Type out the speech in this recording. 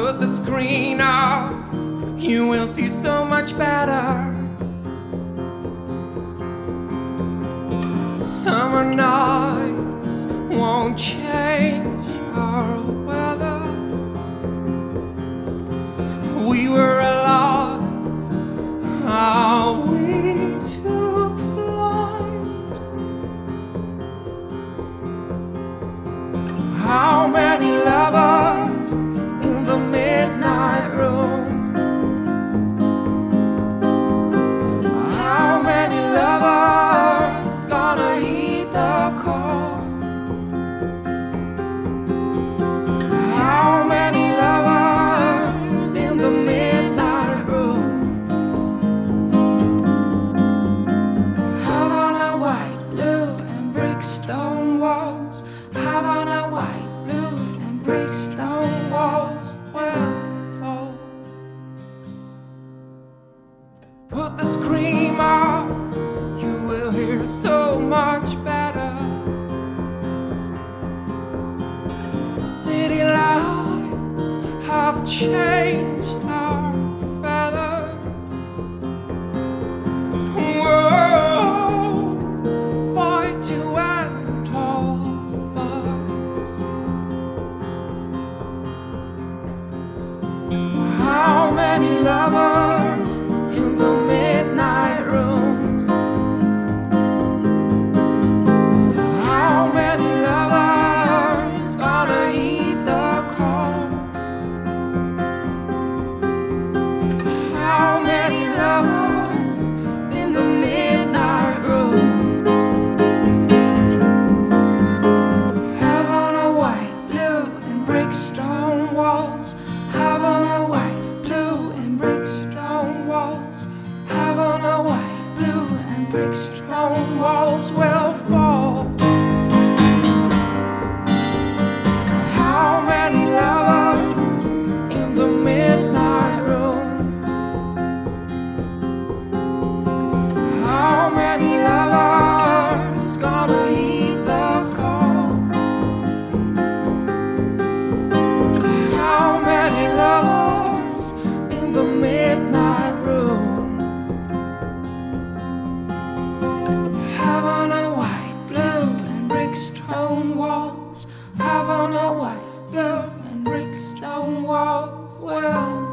Put the screen off, you will see so much better. Summer nights won't change our weather. We were alive, how we took flight. How many lovers in the midnight room? How many lovers gonna heed the call? How many lovers in the midnight room? Have on a white, blue and brick stone walls. Have on a white, blue and brick stone walls will fall. Put the scream off, you will hear so much better. City lights have changed our feathers. Whoa, fight to end all fights. How many lovers in the midnight room? How many lovers gonna heed the call? How many lovers in the midnight room? Have on a white, blue and brick stone walls. Have on a white, blue and brick stone walls. Have on a white, blue and brick stone walls will fall. How many lovers in the midnight room? How many lovers gonna heed the call? How many lovers in the midnight room? Have on a white, blue and brick stone walls. Have on a white, blue and brick stone walls will